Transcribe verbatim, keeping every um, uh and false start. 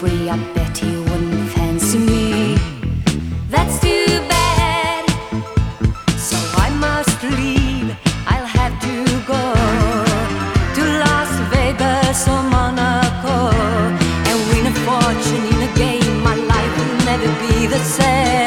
free, I bet he wouldn't fancy me. That's too bad, so I must leave. I'll have to go to Las Vegas or Monaco and win a fortune in a game. My life will never be the same.